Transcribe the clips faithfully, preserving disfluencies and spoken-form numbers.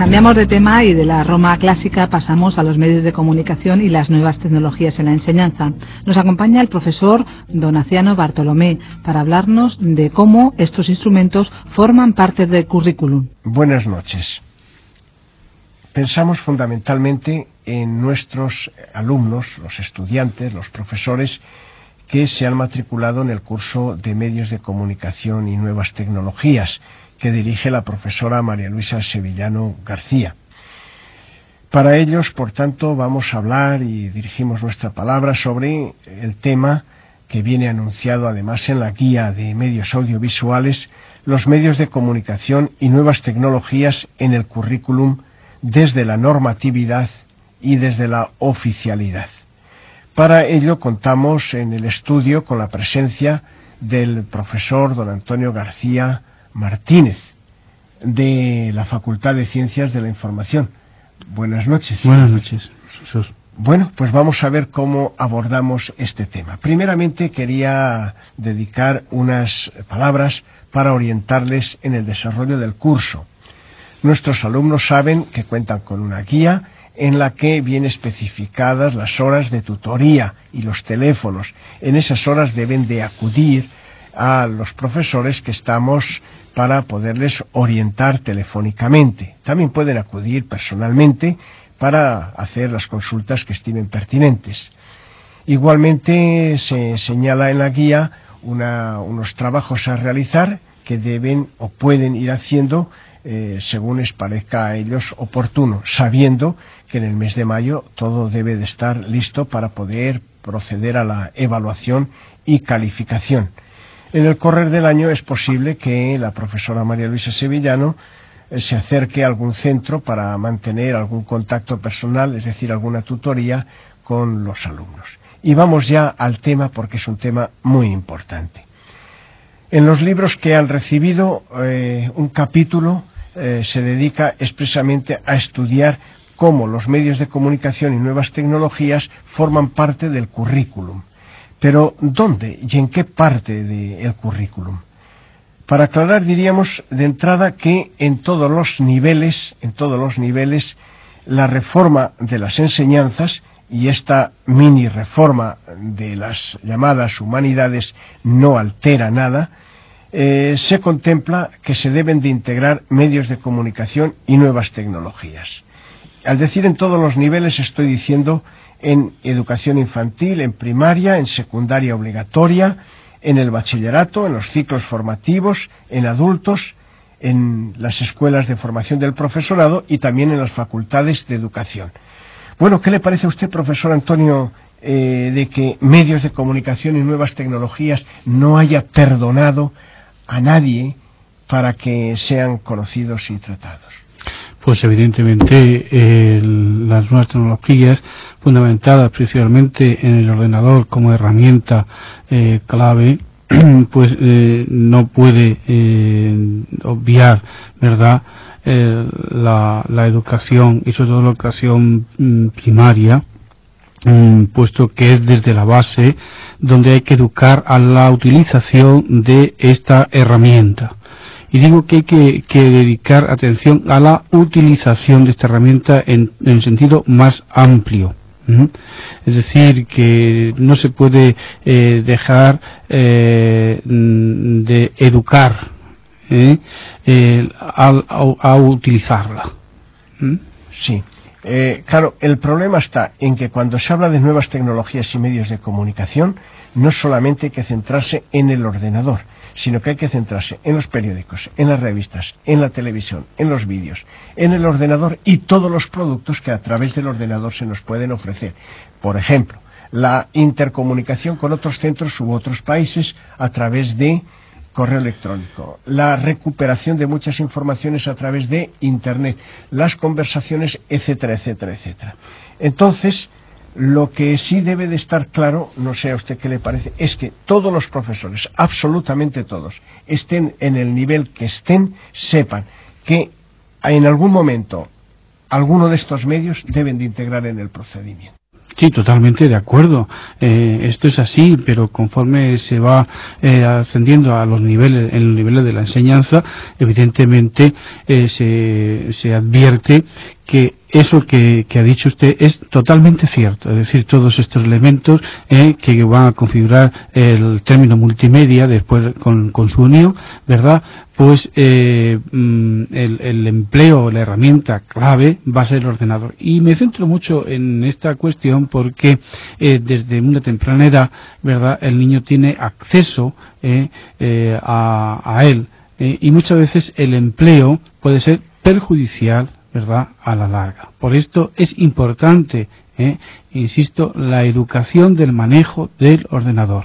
Cambiamos de tema y de la Roma clásica pasamos a los medios de comunicación y las nuevas tecnologías en la enseñanza. Nos acompaña el profesor Donaciano Bartolomé para hablarnos de cómo estos instrumentos forman parte del currículum. Buenas noches. Pensamos fundamentalmente en nuestros alumnos, los estudiantes, los profesores que se han matriculado en el curso de medios de comunicación y nuevas tecnologías que dirige la profesora María Luisa Sevillano García. Para ellos, por tanto, vamos a hablar y dirigimos nuestra palabra sobre el tema que viene anunciado además en la guía de medios audiovisuales, los medios de comunicación y nuevas tecnologías en el currículum desde la normatividad y desde la oficialidad. Para ello contamos en el estudio con la presencia del profesor don Antonio García Martínez, de la Facultad de Ciencias de la Información. Buenas noches. Buenas noches, profesor. Bueno, pues vamos a ver cómo abordamos este tema. Primeramente quería dedicar unas palabras para orientarles en el desarrollo del curso. Nuestros alumnos saben que cuentan con una guía en la que vienen especificadas las horas de tutoría y los teléfonos. En esas horas deben de acudir a los profesores que estamos para poderles orientar telefónicamente. También pueden acudir personalmente para hacer las consultas que estimen pertinentes. Igualmente se señala en la guía una, unos trabajos a realizar que deben o pueden ir haciendo eh, según les parezca a ellos oportuno, sabiendo que en el mes de mayo todo debe de estar listo para poder proceder a la evaluación y calificación. En el correr del año es posible que la profesora María Luisa Sevillano eh, se acerque a algún centro para mantener algún contacto personal, es decir, alguna tutoría con los alumnos. Y vamos ya al tema porque es un tema muy importante. En los libros que han recibido, eh, un capítulo eh, se dedica expresamente a estudiar cómo los medios de comunicación y nuevas tecnologías forman parte del currículum. Pero, ¿dónde y en qué parte del currículum? Para aclarar, diríamos de entrada que en todos los niveles, en todos los niveles, la reforma de las enseñanzas y esta mini reforma de las llamadas humanidades no altera nada, eh, se contempla que se deben de integrar medios de comunicación y nuevas tecnologías. Al decir en todos los niveles estoy diciendo en educación infantil, en primaria, en secundaria obligatoria, en el bachillerato, en los ciclos formativos, en adultos, en las escuelas de formación del profesorado y también en las facultades de educación. Bueno, ¿qué le parece a usted, profesor Antonio, eh, de que medios de comunicación y nuevas tecnologías no haya perdonado a nadie para que sean conocidos y tratados? Pues evidentemente eh, las nuevas tecnologías fundamentadas principalmente en el ordenador como herramienta eh, clave, pues eh, no puede eh, obviar, ¿verdad?, eh, la, la educación y sobre todo la educación mm, primaria, mm, puesto que es desde la base donde hay que educar a la utilización de esta herramienta. Y digo que hay que, que dedicar atención a la utilización de esta herramienta en, en sentido más amplio. ¿Mm? Es decir, que no se puede eh, dejar eh, de educar ¿eh? Eh, a, a, a utilizarla. ¿Mm? Sí. Eh, claro, el problema está en que cuando se habla de nuevas tecnologías y medios de comunicación, no solamente hay que centrarse en el ordenador, sino que hay que centrarse en los periódicos, en las revistas, en la televisión, en los vídeos, en el ordenador y todos los productos que a través del ordenador se nos pueden ofrecer. Por ejemplo, la intercomunicación con otros centros u otros países a través de correo electrónico, la recuperación de muchas informaciones a través de Internet, las conversaciones, etcétera, etcétera, etcétera. Entonces, lo que sí debe de estar claro, no sé a usted qué le parece, es que todos los profesores, absolutamente todos, estén en el nivel que estén, sepan que en algún momento alguno de estos medios deben de integrar en el procedimiento. Sí, totalmente de acuerdo. Eh, esto es así, pero conforme se va eh, ascendiendo a los niveles, en los niveles de la enseñanza, evidentemente eh, se, se advierte que eso que, que ha dicho usted es totalmente cierto, es decir, todos estos elementos eh, que van a configurar el término multimedia después con, con su unión, ¿verdad? Pues eh, el, el empleo, la herramienta clave va a ser el ordenador. Y me centro mucho en esta cuestión porque eh, desde una temprana edad, ¿verdad?, el niño tiene acceso eh, eh, a, a él eh, y muchas veces el empleo puede ser perjudicial, ¿verdad?, a la larga. Por esto es importante, eh, insisto, la educación del manejo del ordenador.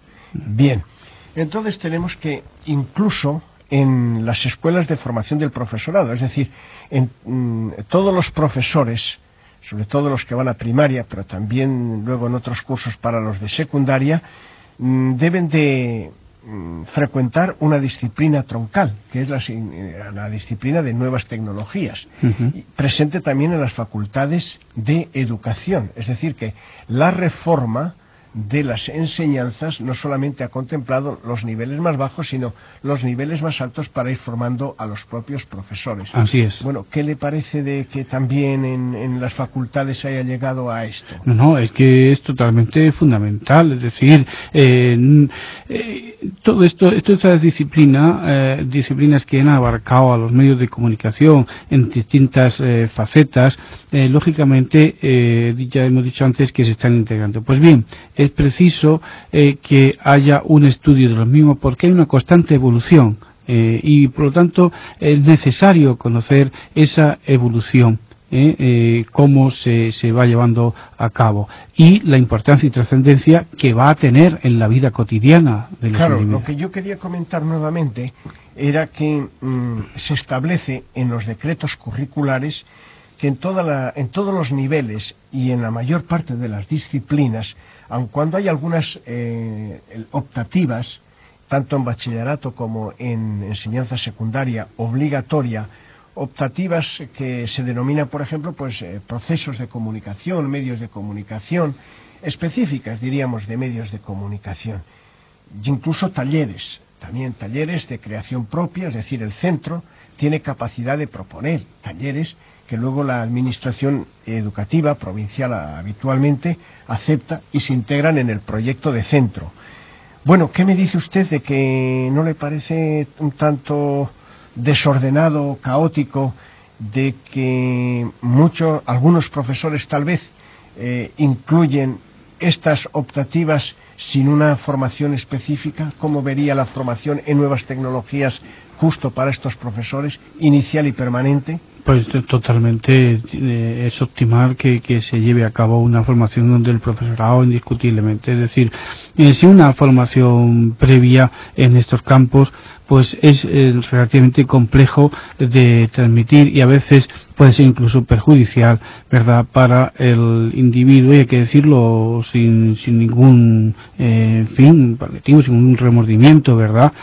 Bien, entonces tenemos que incluso en las escuelas de formación del profesorado, es decir, en mm, todos los profesores, sobre todo los que van a primaria, pero también luego en otros cursos para los de secundaria, mm, deben de mm, frecuentar una disciplina troncal, que es la, la disciplina de nuevas tecnologías, uh-huh. y presente también en las facultades de educación, es decir, que la reforma de las enseñanzas no solamente ha contemplado los niveles más bajos, sino los niveles más altos para ir formando a los propios profesores. Así es. Bueno, ¿qué le parece de que también en, en las facultades se haya llegado a esto? No, no, es que es totalmente fundamental, es decir, eh, eh, todo esto, estas disciplinas, eh, disciplinas que han abarcado a los medios de comunicación en distintas eh, facetas, eh, lógicamente, eh, ya hemos dicho antes que se están integrando. Pues bien, es preciso eh, que haya un estudio de los mismos porque hay una constante evolución eh, y por lo tanto es necesario conocer esa evolución, eh, eh, cómo se, se va llevando a cabo y la importancia y trascendencia que va a tener en la vida cotidiana de los Claro, niños. Lo que yo quería comentar nuevamente era que mmm, se establece en los decretos curriculares que en, toda la, en todos los niveles y en la mayor parte de las disciplinas, aun cuando hay algunas eh, optativas, tanto en bachillerato como en enseñanza secundaria obligatoria, optativas que se denominan, por ejemplo, pues eh, procesos de comunicación, medios de comunicación, específicas, diríamos, de medios de comunicación, e incluso talleres, también talleres de creación propia, es decir, el centro tiene capacidad de proponer talleres que luego la administración educativa provincial habitualmente acepta y se integran en el proyecto de centro. Bueno, ¿qué me dice usted de que no le parece un tanto desordenado, caótico, de que muchos, algunos profesores tal vez eh, incluyen estas optativas sin una formación específica? ¿Cómo vería la formación en nuevas tecnologías justo para estos profesores, inicial y permanente? Pues totalmente eh, es optimal que, que se lleve a cabo una formación donde el profesorado indiscutiblemente, es decir, eh, si una formación previa en estos campos pues es eh, relativamente complejo de transmitir y a veces puede ser incluso perjudicial, ¿verdad?, para el individuo, y hay que decirlo sin, sin ningún eh, fin paliativo, sin ningún remordimiento, ¿verdad?,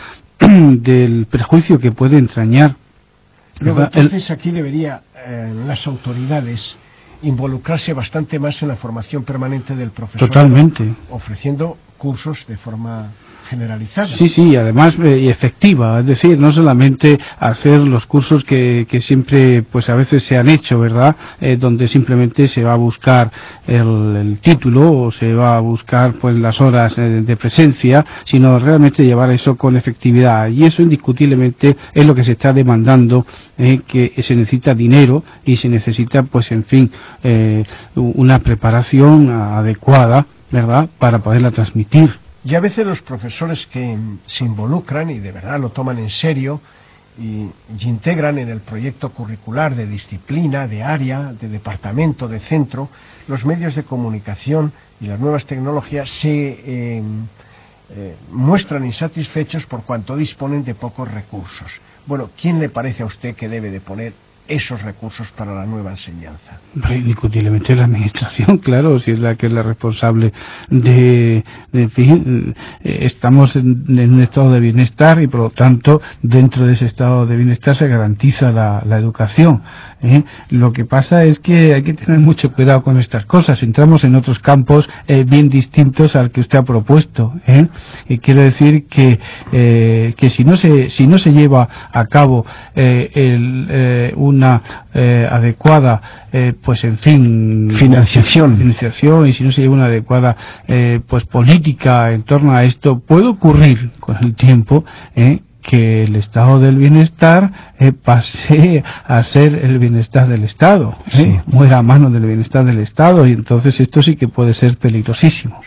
del perjuicio que puede entrañar. Luego, entonces aquí debería eh, las autoridades involucrarse bastante más en la formación permanente del profesor. Totalmente. Ofreciendo cursos de forma generalizada. Sí, sí, además eh, y efectiva, es decir, no solamente hacer los cursos que, que siempre, pues a veces se han hecho, ¿verdad?, eh, donde simplemente se va a buscar el, el título o se va a buscar pues las horas eh, de presencia, sino realmente llevar eso con efectividad, y eso indiscutiblemente es lo que se está demandando, eh, que se necesita dinero y se necesita, pues en fin, eh, una preparación adecuada, ¿verdad?, para poderla transmitir. Y a veces los profesores que se involucran y de verdad lo toman en serio y, y integran en el proyecto curricular de disciplina, de área, de departamento, de centro, los medios de comunicación y las nuevas tecnologías se eh, eh, muestran insatisfechos por cuanto disponen de pocos recursos. Bueno, ¿quién le parece a usted que debe de poner esos recursos para la nueva enseñanza? Indiscutiblemente la administración, claro, si es la que es la responsable de, de en fin, estamos en, en un estado de bienestar y por lo tanto dentro de ese estado de bienestar se garantiza la, la educación, ¿eh? Lo que pasa es que hay que tener mucho cuidado con estas cosas, entramos en otros campos eh, bien distintos al que usted ha propuesto, ¿eh? Y quiero decir que eh, que si no se si no se lleva a cabo eh, el, eh, una eh, adecuada eh, pues en fin financiación financiación y si no se lleva una adecuada eh, pues política en torno a esto, puede ocurrir con el tiempo eh, que el estado del bienestar eh, pase a ser el bienestar del Estado, ¿eh? Sí. Muera a mano del bienestar del Estado y entonces esto sí que puede ser peligrosísimo.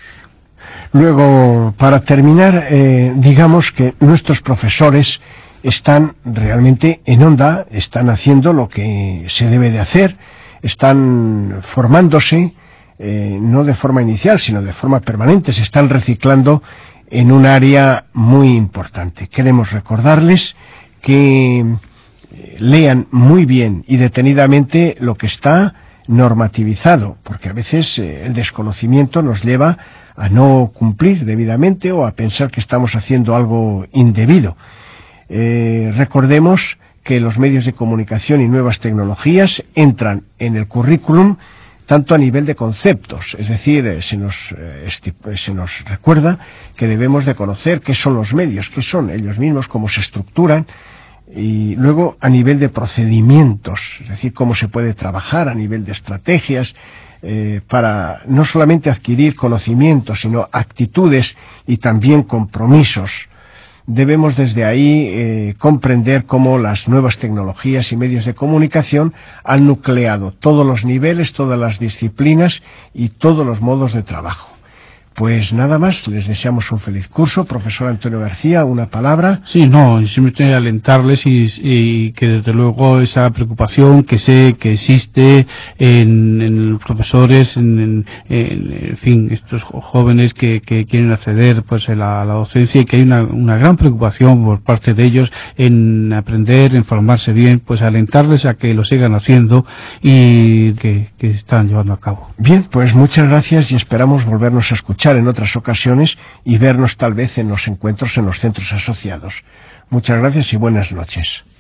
Luego, para terminar, eh, digamos que nuestros profesores están realmente en onda, están haciendo lo que se debe de hacer, están formándose, eh, no de forma inicial, sino de forma permanente, se están reciclando en un área muy importante. Queremos recordarles que lean muy bien y detenidamente lo que está normativizado, porque a veces eh, el desconocimiento nos lleva a no cumplir debidamente o a pensar que estamos haciendo algo indebido. Eh, recordemos que los medios de comunicación y nuevas tecnologías entran en el currículum tanto a nivel de conceptos, es decir, eh, se nos, eh, se nos recuerda que debemos de conocer qué son los medios, qué son ellos mismos, cómo se estructuran, y luego a nivel de procedimientos, es decir, cómo se puede trabajar a nivel de estrategias, eh, para no solamente adquirir conocimientos, sino actitudes y también compromisos. Debemos desde ahí eh, comprender cómo las nuevas tecnologías y medios de comunicación han nucleado todos los niveles, todas las disciplinas y todos los modos de trabajo. Pues nada más, les deseamos un feliz curso. Profesor Antonio García, una palabra. Sí, no, simplemente alentarles y, y que desde luego esa preocupación que sé que existe en, en los profesores, en, en, en fin, estos jóvenes que, que quieren acceder pues a la, a la docencia y que hay una, una gran preocupación por parte de ellos en aprender, en formarse bien, pues alentarles a que lo sigan haciendo y que, que están llevando a cabo. Bien, pues muchas gracias y esperamos volvernos a escuchar en otras ocasiones y vernos tal vez en los encuentros en los centros asociados. Muchas gracias y buenas noches.